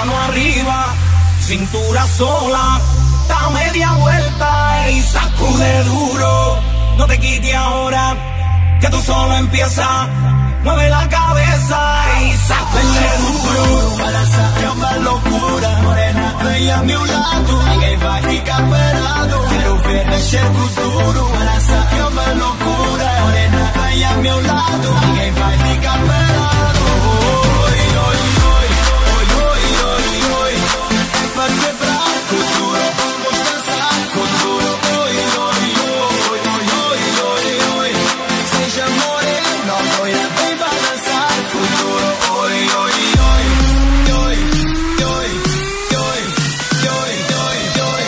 mano arriba, cintura sola, da media vuelta y sacude duro. No te quites ahora, que tú solo empiezas. Mueve la cabeza y sacude duro. Balança é uma loucura. Morena, vem a meu lado, ninguém vai ficar parado. Quero ver mexer com duro. Balança é uma loucura. Morena, vem a meu lado, ninguém vai ficar parado. Oi, oi, oi, oi, oi, oi, oi. É pra quebrar com duro, vamos dançar com duro. Oi, oi, oi, oi, oi, oi, oi. Seja morena, loira, vem balançar com duro. Oi, oi, oi, oi, oi, oi, oi, oi, oi,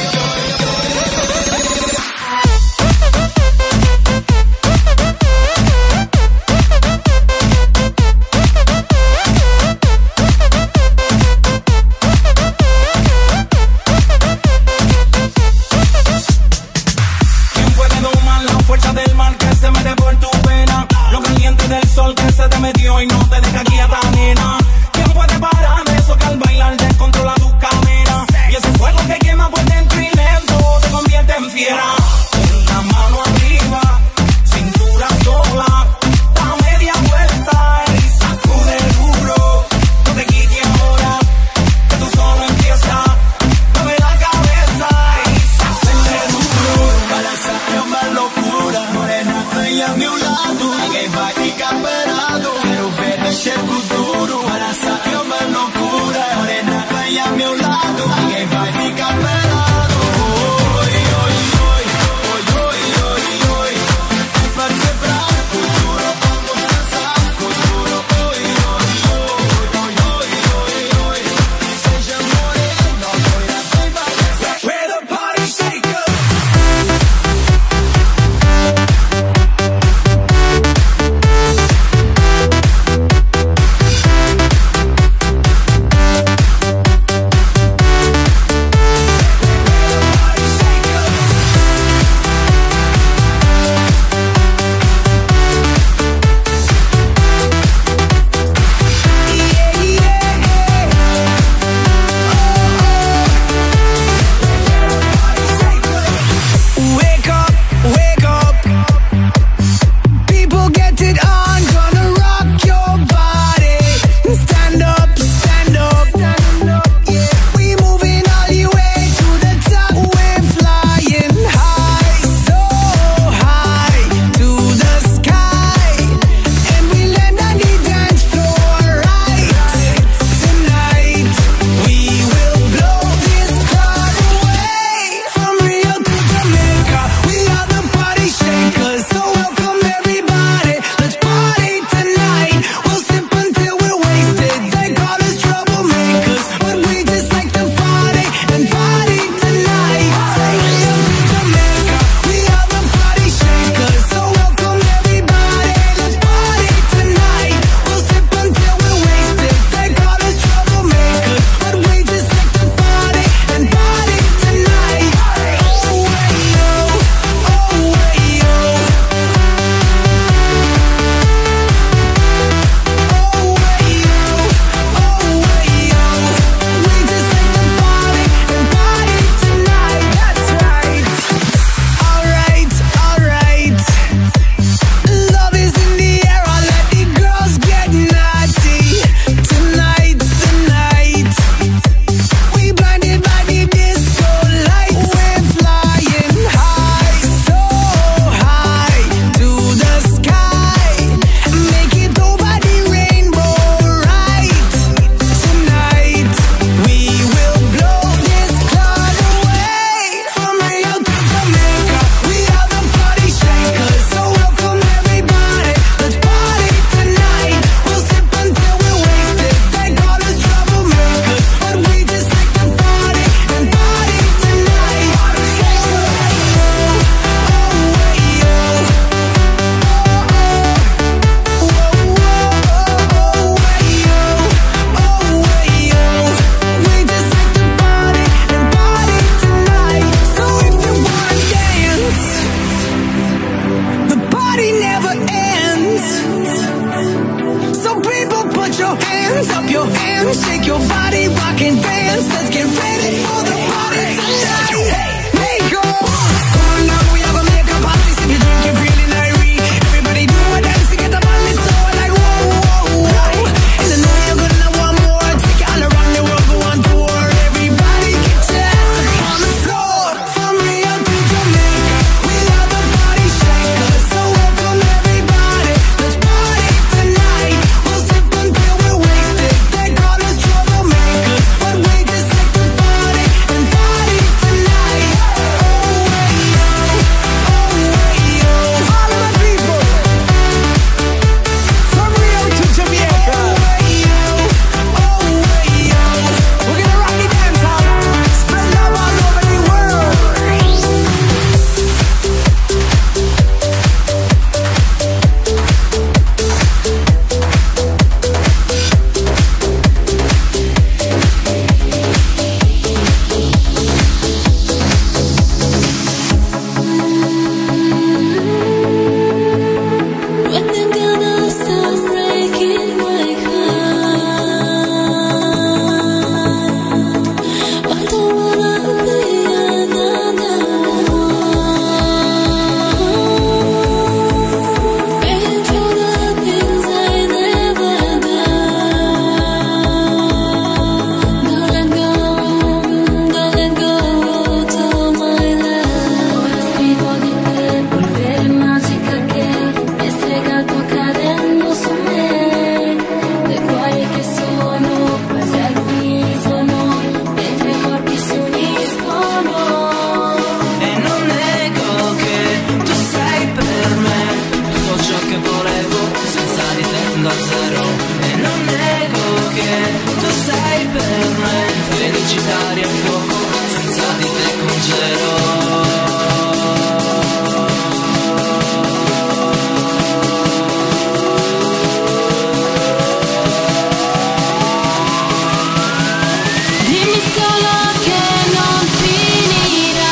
¿Quién puede domar la fuerza del mar que se mete por tu vena? Lo caliente del sol que se te metió y no te deja quieta, nena. ¿Quién puede parar eso que al bailar descontrola tu cadera? Y ese fuego que quema por dentro y lento te convierte en fiera. Con la mano arriba, cintura sola, da media vuelta y sacude duro. No te quites ahora, que tú solo empiezas. Mueve la cabeza y sacude duro. balança é uma loucura. Morena, vem a meu lado, ninguém vai ficar parado. Quero ver mexer com duro. Balança é uma loucura. Morena, vem a meu lado, ninguém vai ficar parado. Oi, oi, oi, oi, oi, oi, oi. É pra quebrar com duro, vamos dançar com duro. Oi, oi, oi, oi, oi, oi. Seja morena, loira, vem balançar. We're the party shaker. Wake up, wake up. People get it on, gonna rock your body. Stand up, stand up. Yeah, we moving all the way to the top. We're flying high, so high to the sky. And we land on the dance floor right tonight. We will blow this crowd away. From Rio to Jamaica, we are the party shakers. So welcome everybody, let's party tonight. We'll sip until we're wasted. They call us troublemakers, but we just like to party and party tonight. Rio to Jamaica, we are the party shakers. So welcome everybody, let's party tonight. We'll sip until we're wasted. They call us troublemakers, but we just like to party and party tonight. Oh, way, yo. Oh, way, yo. Oh, way, yo. Oh, way, yo. We just like to party and party tonight. That's right. All right, all right. Love is in the air, I'll let the girls get naughty. Tonight's the night. We blinded by the disco lights. We're flying high, so high to the sky. Make it over the rainbow right tonight. We will blow this cloud away. From Rio to Jamaica, we are the party shakers. So welcome everybody, let's party tonight. We'll sip until we're wasted. They call us troublemakers, but we just like to party and party tonight. Oh, way, yo. Oh, way, yo. Oh, way, yo. We just like to party and party tonight. So if you wanna dance, the party never ends. So people put your hands up, your hands, shake your body, rock it can dance, let's get ready for the party tonight. Hey, go! Come on now, we have a make-up party, sip your drink, you're feeling irate. Everybody do a dance to get the ball, it's so like whoa, whoa, whoa. And I know you're gonna want more, take it all around the world, go on tour. Everybody get your ass up on the floor. From Rio to Jamaica, we love the party shaker. So welcome everybody, let's party tonight. We'll sip until we're wasted. They call us troublemakers, but we just like to party and party tonight. Oh, hey, yo, oh, hey, yo. All of my people, from Rio to Jamaica. Oh, hey, yo, oh, hey, yo. We're gonna rock the dance hall, spread love all over the world. When they're gonna stop breaking my heart, I don't wanna be another one. Paying for the things I never done. Don't let go to my love. Escribo di te, polvere magica che mi è stregato cadendo su me. Le cuori che sono quasi all'unisono, mentre i corpi si uniscono. E non nego che tu sei per me tutto ciò che volevo, senza di te tendo a zero. E non nego che tu sei per me felicità e fuoco, senza di te congelo. Dimmi solo che non finirà.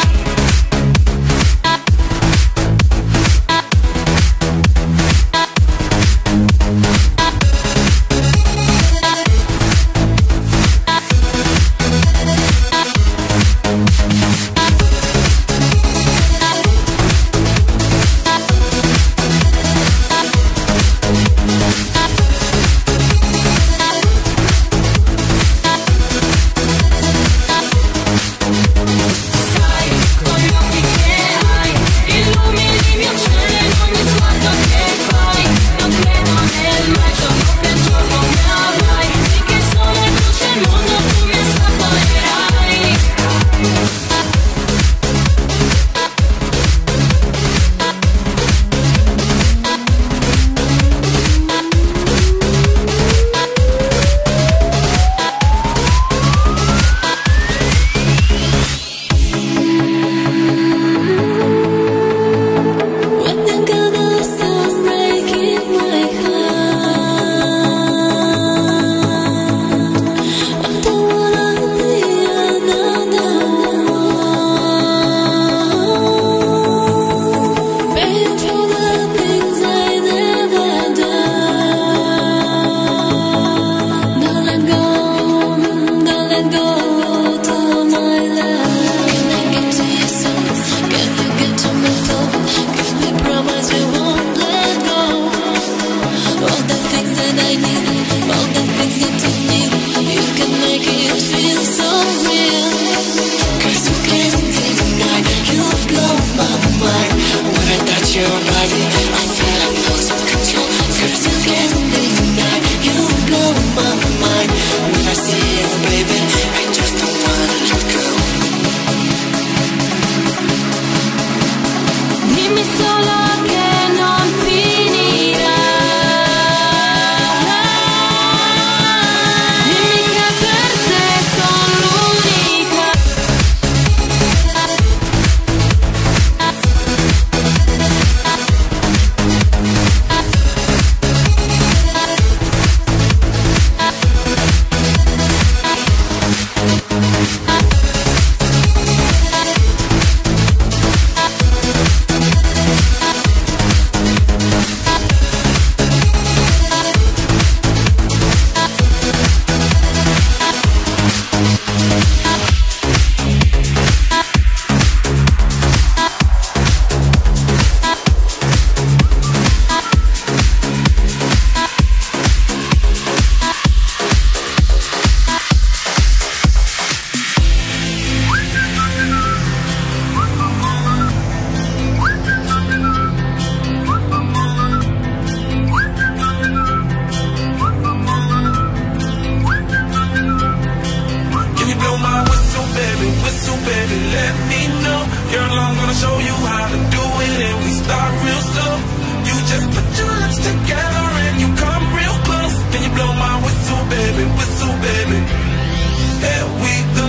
show you how to do it and we start real slow. You just put your lips together and you come real close. Then you blow my whistle, baby, whistle, baby. Here we go.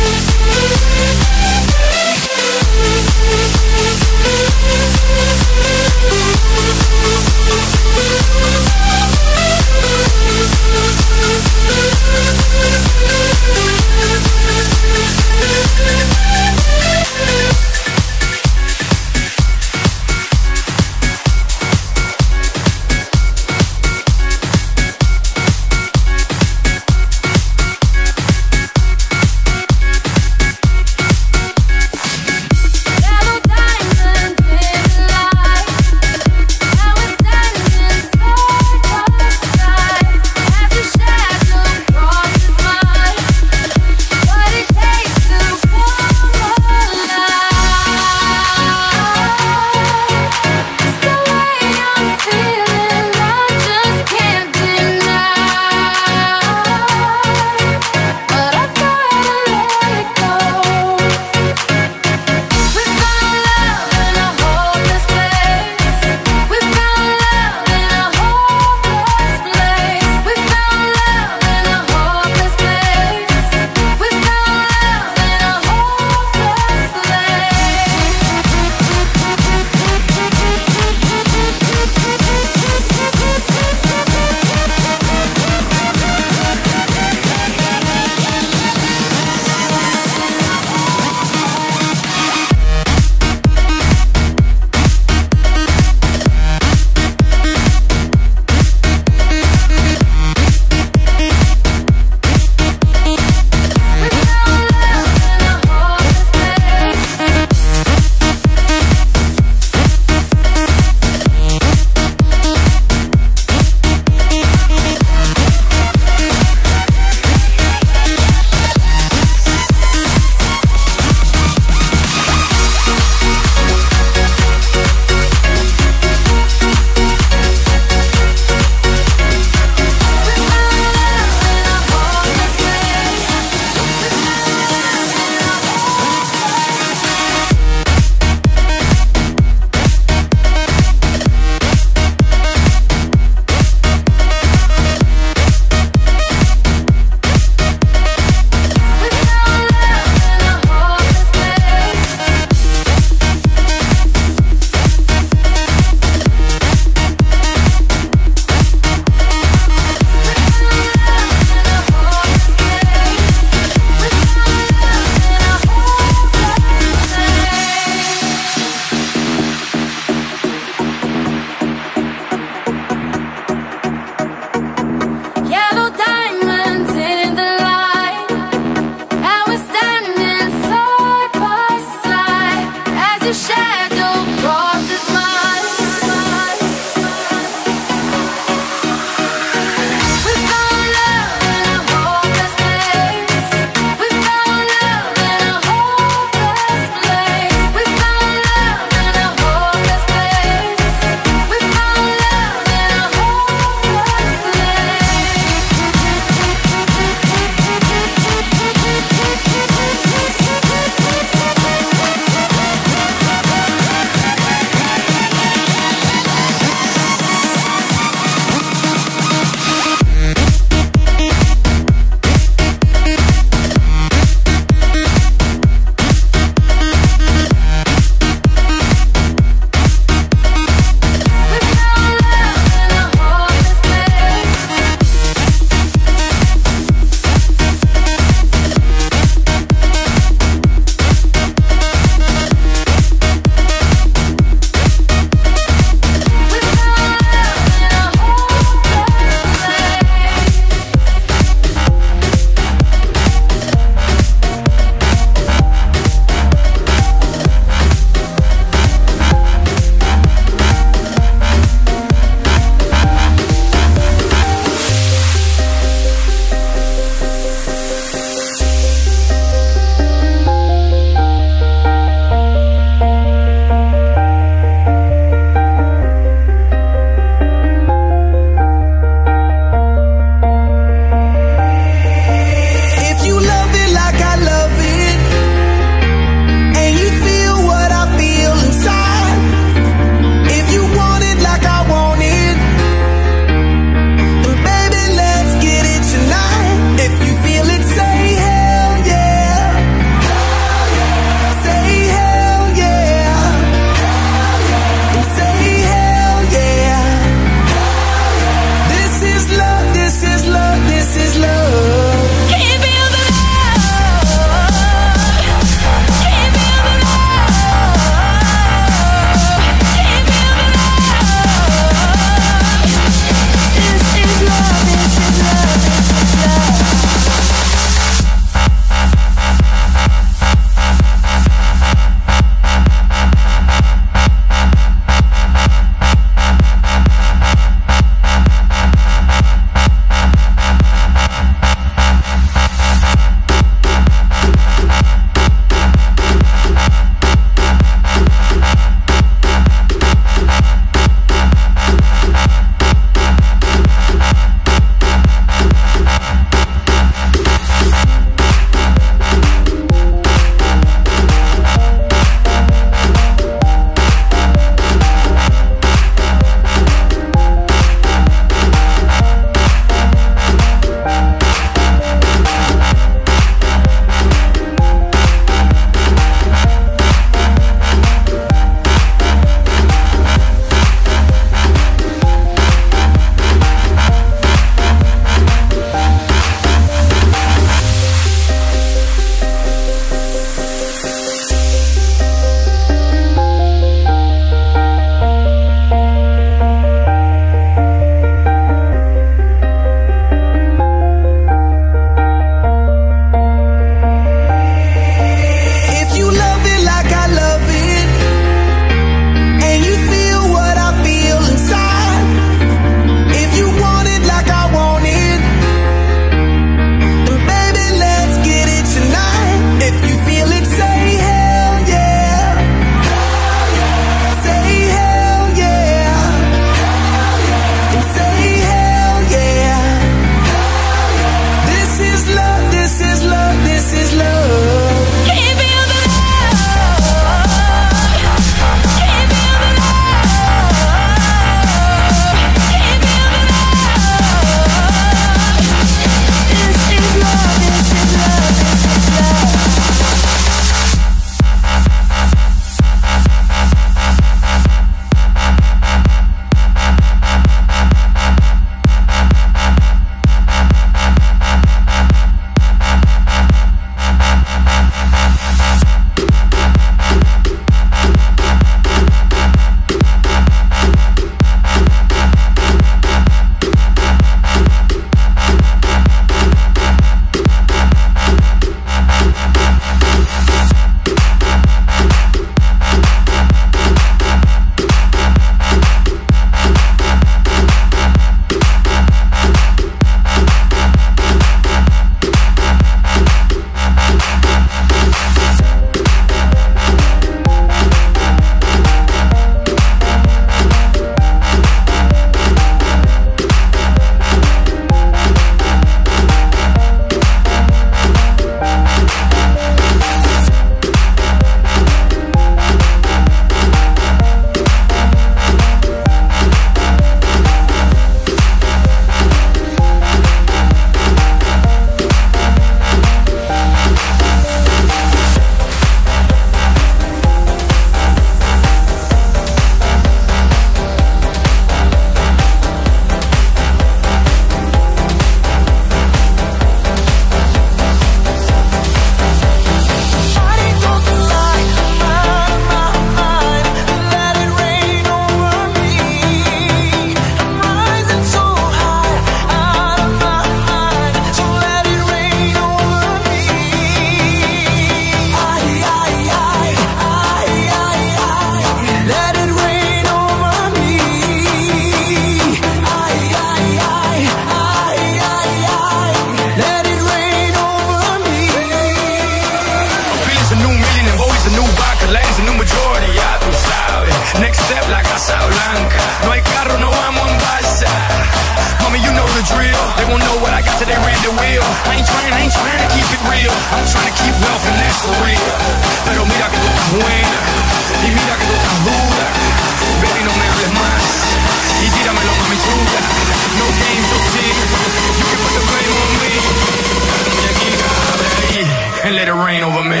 Leyes en un majority, ya tú sabes. Next step, la Casa Blanca. No hay carro, no vamos en balsa. Mommy, you know the drill. They won't know what I got till they read the wheel. I ain't trying to keep it real. I'm trying to keep wealth and that's for real. Pero mira que tú estás buena. Y mira que tú estás dura. Baby, no me hables más. Y tíramelo, mami chula. No games, no sin. You can put the blame on me. Muñequita, abre ahí and let it rain over me.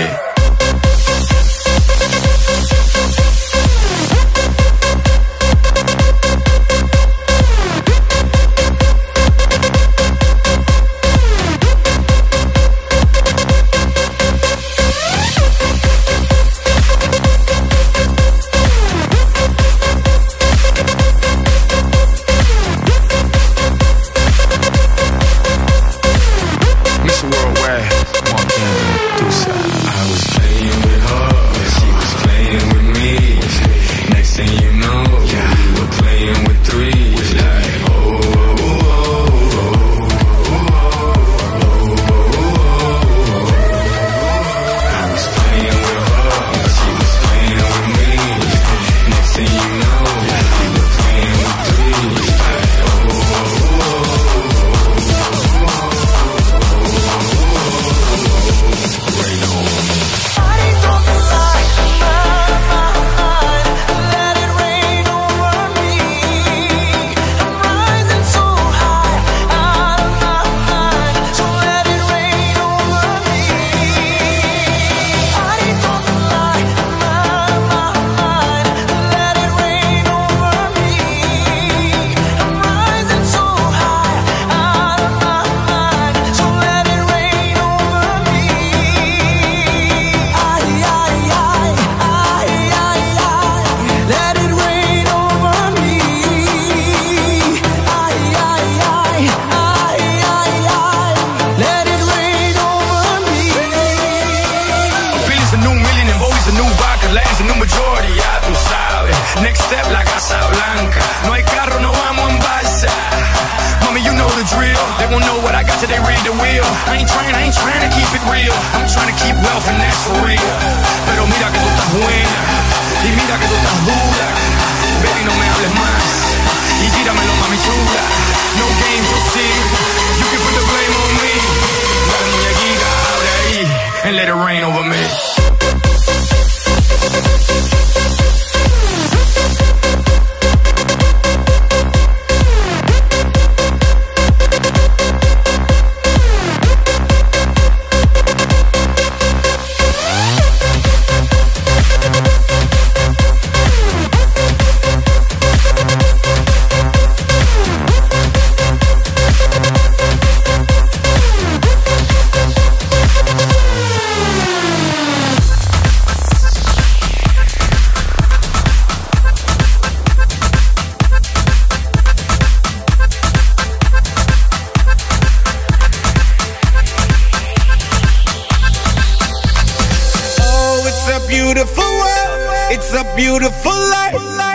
And let it rain over me. It's a beautiful life.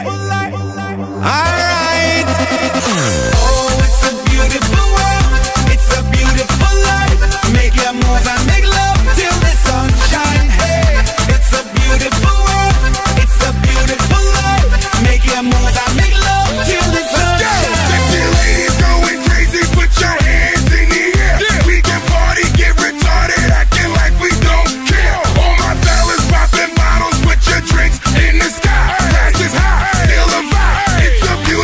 Alright. Oh, it's a beautiful world. It's a beautiful life. Make your move and make love till the sun shine. Hey, it's a beautiful world. It's a beautiful life. Make your move and make love till the sun shine. Sexy ladies going crazy, put your hands in the air. Yeah. We can party, get retarded, acting like we don't care. All my fellas popping bottles, put your drinks in the sky. Glass is high, feel the vibe. It's a beautiful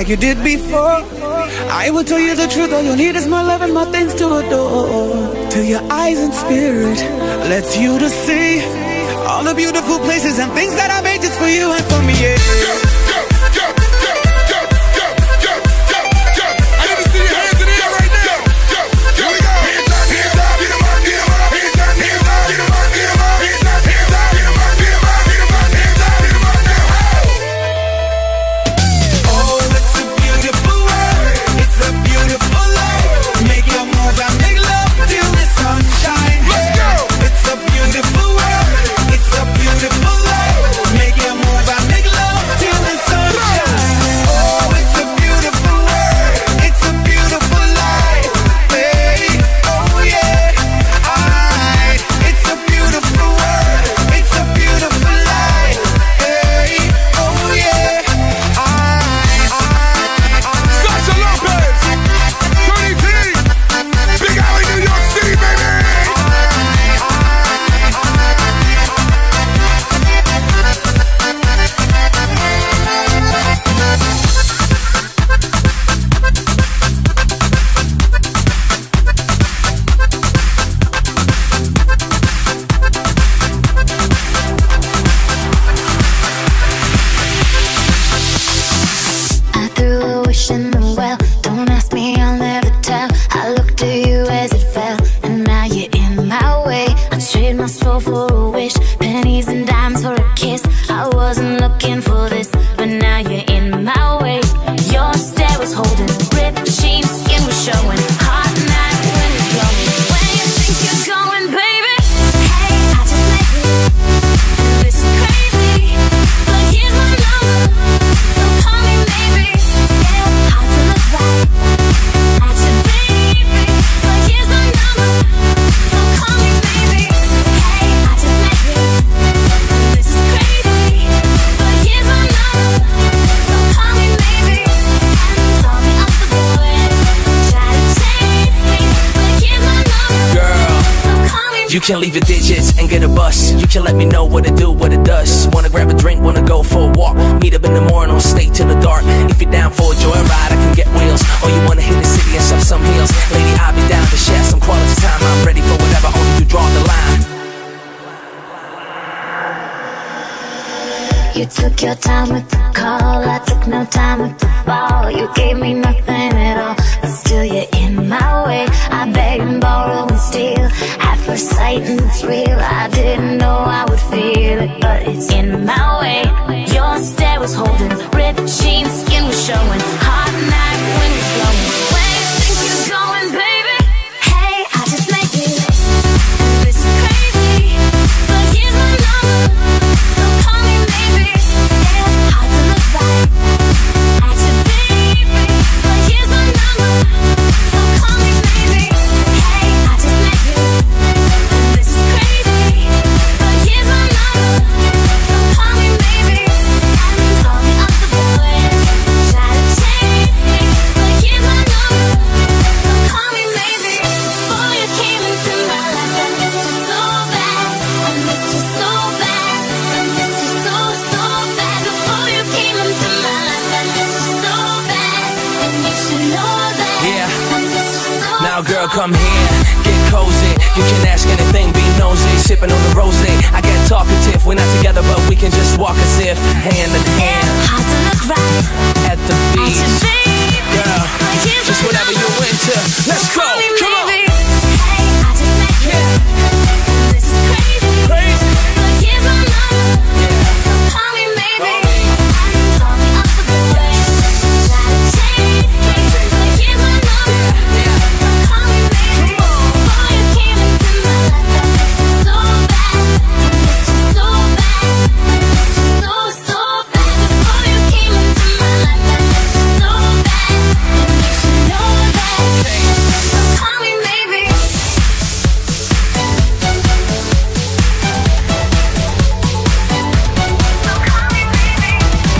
like you did before. I will tell you the truth, all you need is my love and my things to adore. Till your eyes and spirit lets you to see all the beautiful places and things that I made just for you and for me, yeah. You can leave your digits and get a bus. You can let me know what it do, what it does. Wanna grab a drink, wanna go for a walk. Meet up in the morning, or stay till the dark. If you're down for a joyride, I can get wheels. Or you wanna hit the city and shop some heels. Lady, I'll be down to share some quality time. I'm ready for whatever, only you draw the line. You took your time with the call, I took no time with the fall. You gave me nothing at all, but still you're in my way. I beg and borrow and steal, at first sight and it's real. I didn't know I would feel it, but it's in my way. Your stare was holding, ripped jeans, skin was showing. Hot night, wind was blowing. Where you think you're going, baby? Hey, I just met you. This is crazy, but here's my number, so call me maybe. Yeah, hard to look right at your baby, but here's my number, so call me maybe. Hey, I just met you. This is crazy, but here's my number, so call me maybe. And call me up the boys, try to chase me, but here's my number, so call me maybe. Before you came into my life, I missed you so bad. I missed you so bad. I missed you so bad. Before you came into my life, I missed you so bad. And you should know that. Yeah. I missed you so Now girl, come here, get cozy. You can ask anything, be nosy. Sipping on the rosé, I get talkative. We're not together, but we can just walk as if hand in hand hard to look right at the at beach. your baby, Girl, but here's just my whatever number, you're into. Let's so go, call me come on. maybe. Hey, I just met you. This is crazy, Crazy. but here's my number, so call me maybe. And call me up the boys, try to chase me, but here's my number, so call me maybe. Before you came into my life, I missed you so bad. I missed you so bad. I missed you so bad. Before you came into my life, I missed you so bad. And you should know that. So call me maybe. So call me maybe.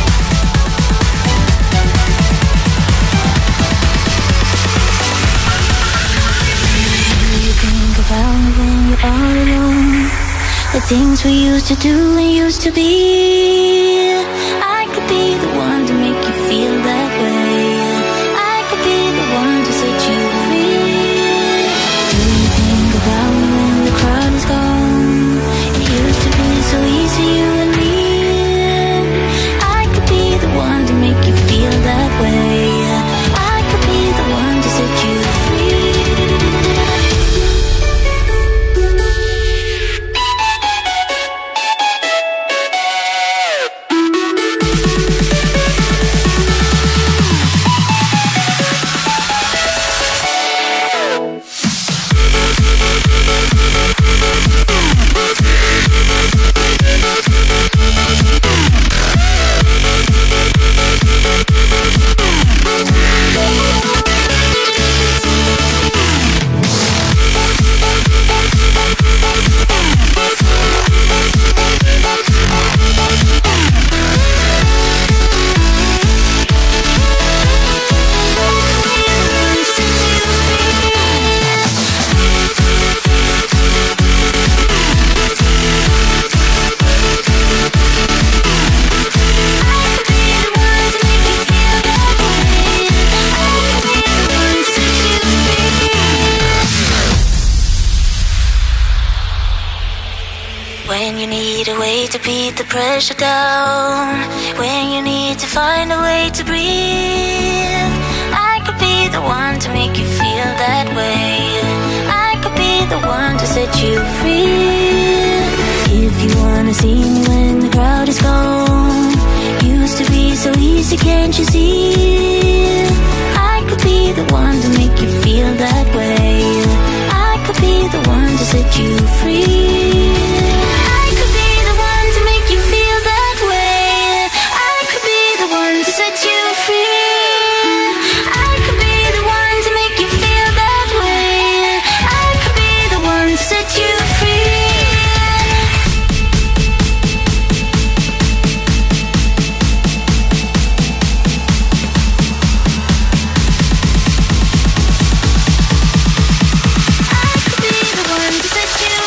You think about me when you're all alone. The things we used to do and used to be. I could be the one to make you feel that way. When you need a way to beat the pressure down, when you need to find a way to breathe, I could be the one to make you feel that way. I could be the one to set you free. If you wanna see me when the crowd is gone, used to be so easy, can't you see? I could be the one to make you feel that way. I could be the one to set you free. I could be the one to make you feel that way. I could be the one to set you free. I could be the one to make you feel that way. I could be the one to set you free. I could be the one to set you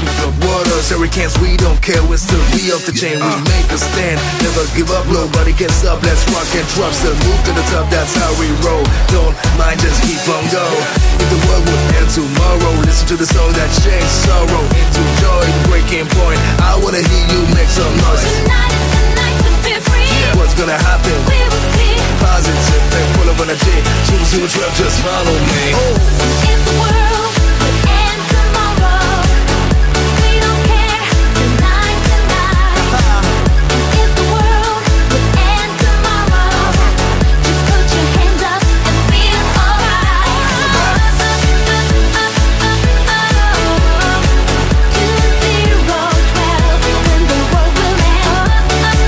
we float waters, hurricanes, we don't care. We'll still be off the chain, we make a stand. Never give up, nobody can stop. Let's rock and drop, still move to the top, that's how we roll. Don't mind, just keep on go. If the world would end tomorrow, listen to the song that changed sorrow into joy, breaking point. I wanna hear you make some noise. Tonight is the night to feel free. What's gonna happen? We will see. Positive and full of energy. 20212, just follow me. If the world would end tomorrow, we don't care. Tonight. If the world would end tomorrow, just put your hands up and feel alright. 2012, when the world will end.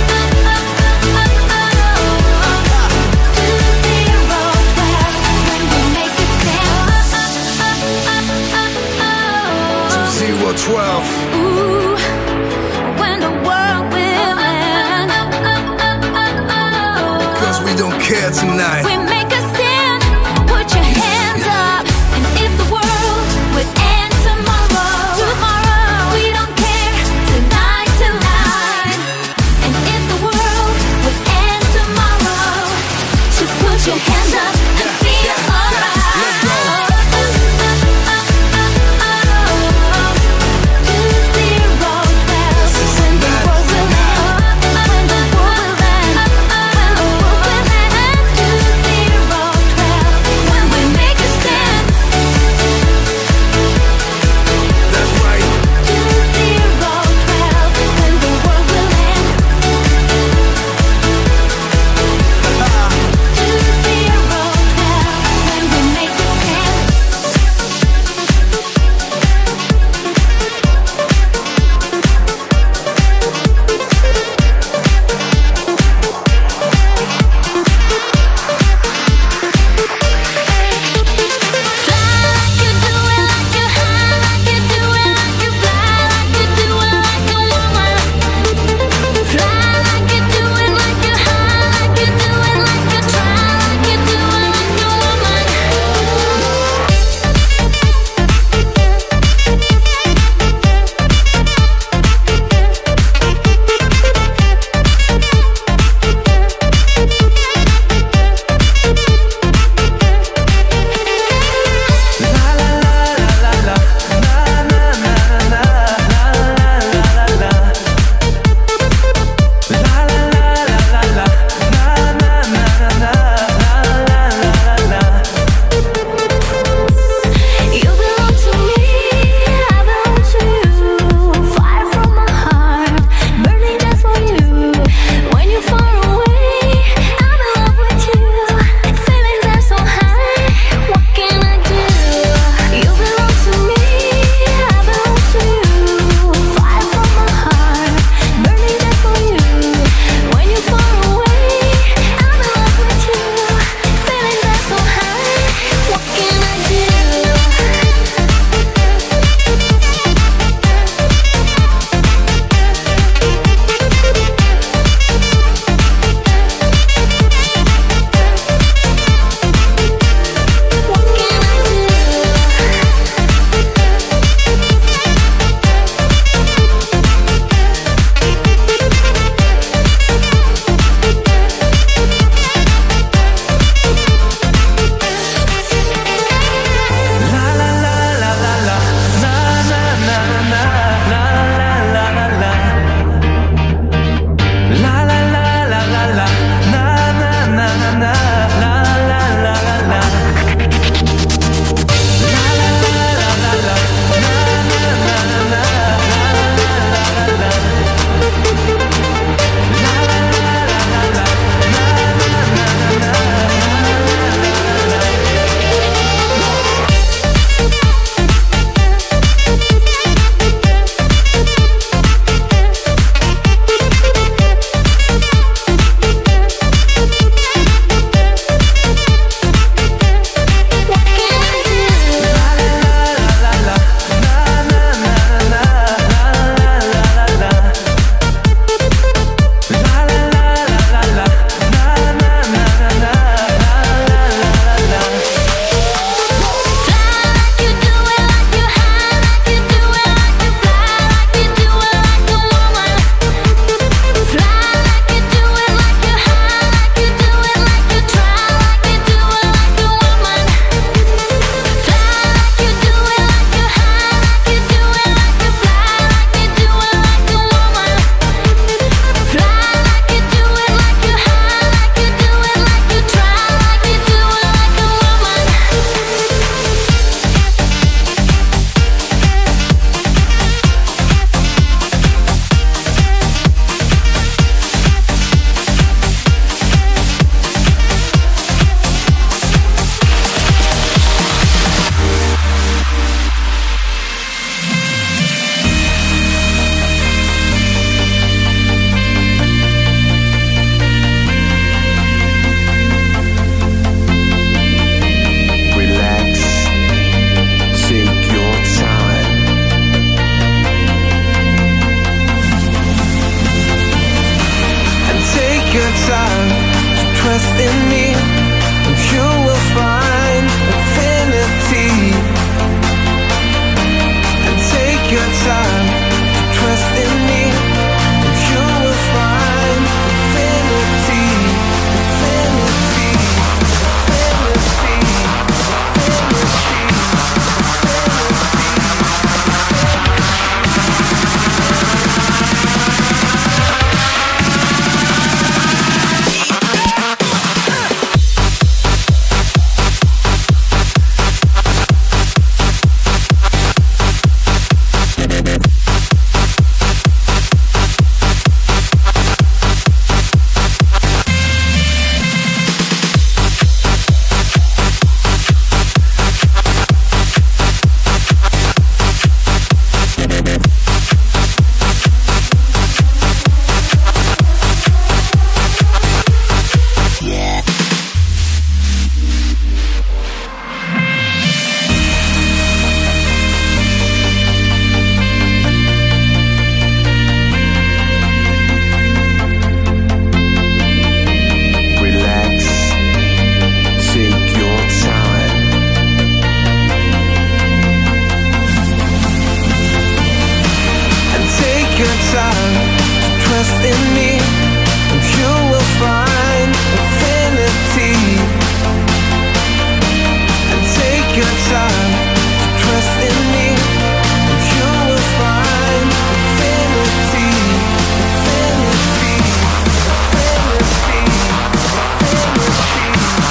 2012, when we make a stand. 2012. Ooh, when the world will end. Cause we don't care tonight. We make a stand, put your hands up. And if the world would end tomorrow, we don't care. Tonight. And if the world would end tomorrow, just put your hands up and feel alright. Let's go. 2012, when the world will end. When the world will end. When the world will end. 2012. trust in me, and you will find infinity. And take your time to trust in me, and you will find infinity, infinity, infinity, infinity,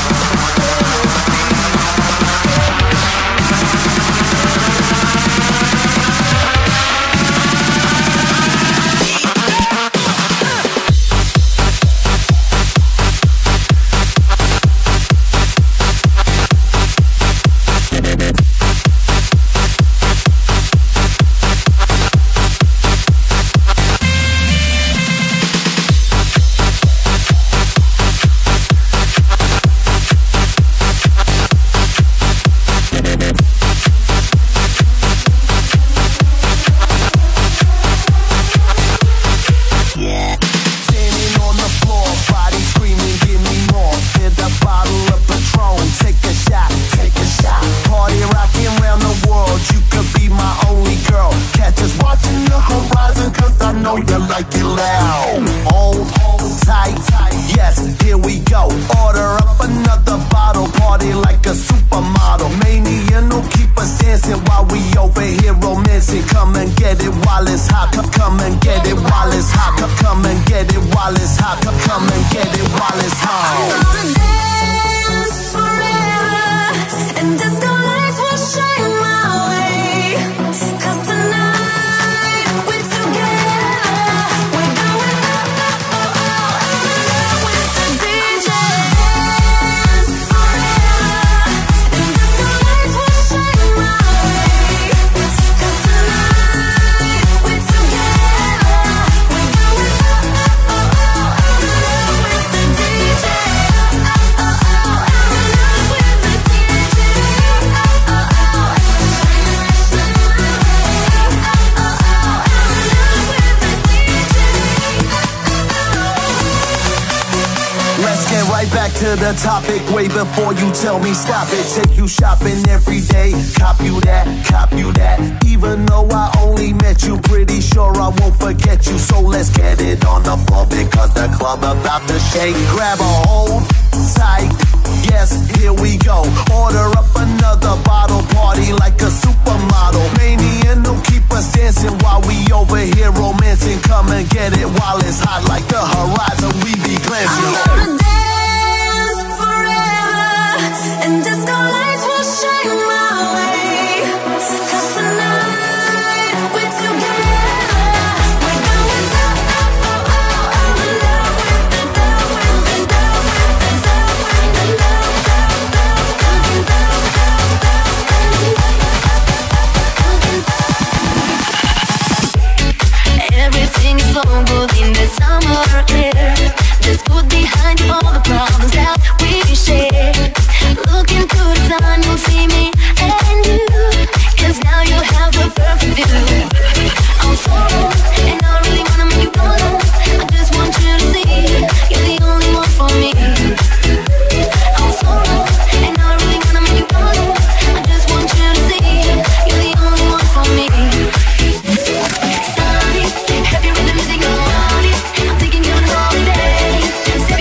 to the topic way before you tell me stop it. Take you shopping every day, cop you that, cop you that. Even though I only met you, pretty sure I won't forget you. So let's get it on the floor because the club about to shake. Grab a hold tight, yes, here we go. Order up another bottle, party like a supermodel. Mania, no keep us dancing while we over here romancing. Come and get it while it's hot like the horizon. We be glancing. And disco lights will shine my way. 'Cause tonight we're together. We're going up, up, up, up. I'm in love with the love, with the love, with the love, with the love, love, love, love. Everything is so good in the summer air. Just put behind all the problems that we share. Look into the sun, you'll see me and you. 'Cause now you have the perfect view. I'm so low, and I really wanna make you follow. I just want you to see, you're the only one for me. I'm so low, and I really wanna make you follow. I just want you to see, you're the only one for me. Sunny, happy with the music on it. I'm taking you on a holiday.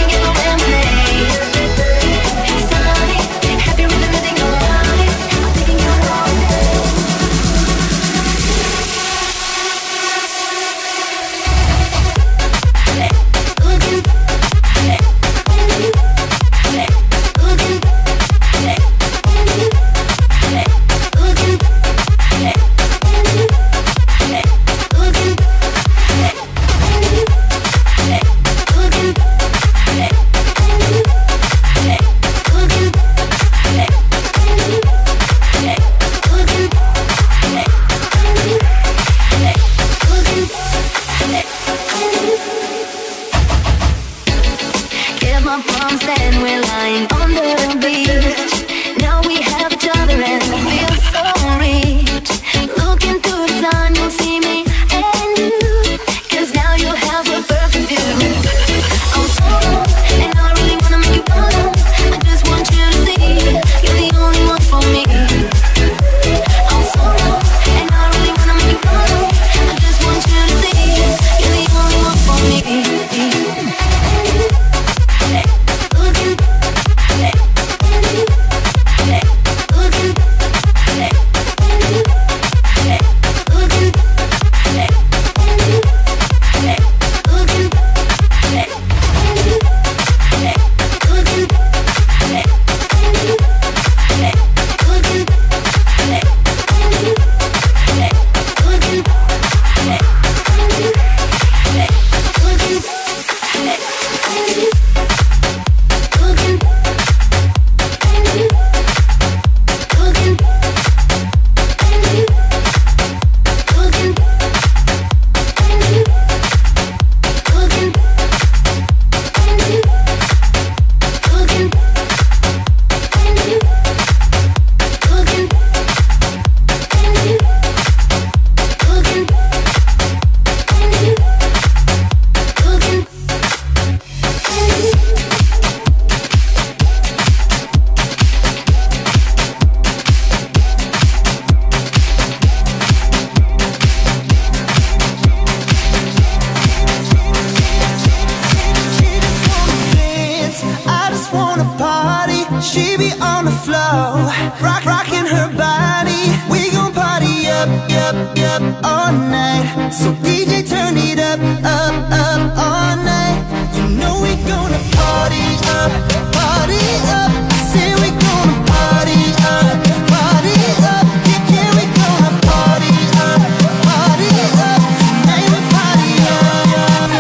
she be on the floor, rocking her body. We gon' party up, all night. So DJ turn it up, all night. You know we gonna party up, party up. Say we gonna party up, party up. Yeah, we gonna party up, party up. Tonight we party up.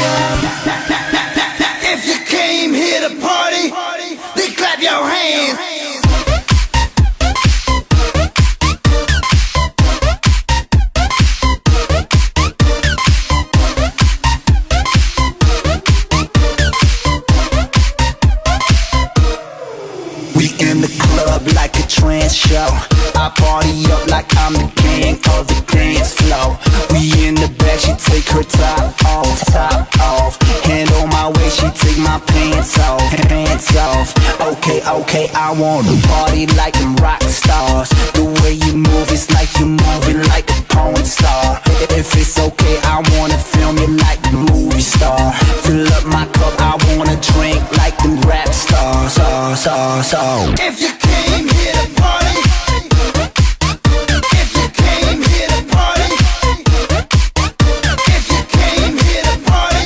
If you came here to party, then clap your hands. We in the club like a trance show. I party up like I'm the king of the dance floor. We in the back, she take her top off. Hand on my waist, she take my pants off. Okay, I wanna party like them rock stars. The way you move, it's like you're moving like a porn star. If it's okay, I wanna film you like a movie star. Fill up my cup, I wanna drink like them rap stars. If you came here to party, if you came here to party, if you came here to party,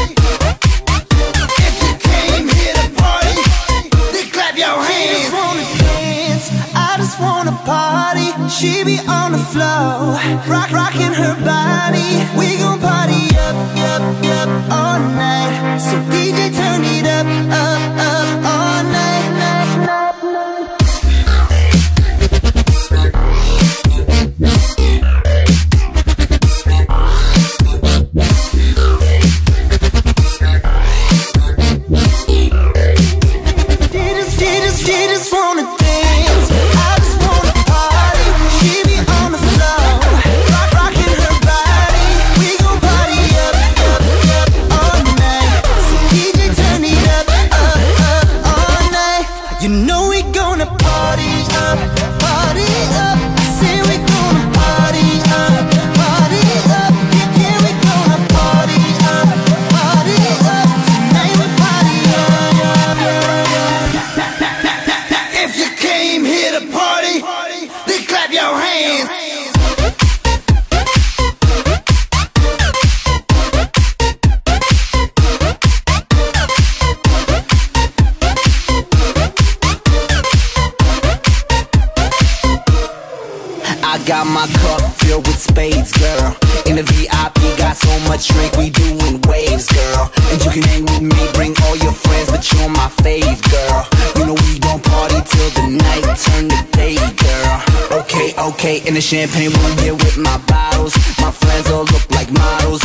if you came here to party, then clap your hands. I just wanna dance, I just wanna party. She be on the floor, rocking her body. We gon' party up, all night. So DJ turn it up, all night. She just wanna dance, I just wanna party. She be on the floor, rocking her body. We gon' party up, all night. So DJ turn it up, all night. You know we gonna party up, party up. Say we gonna party up, party up. Yeah, we gonna party up, party up. Tonight we party up. If you came here to party, then clap your hands. I got my cup filled with spades, girl. In the VIP, got so much drink, we doing waves, girl. And you can hang with me, bring all your friends, but you're my fave, girl. You know we gon' party till the night turn to day, girl. Okay, and the champagne room here with my bottles. My friends all look like models.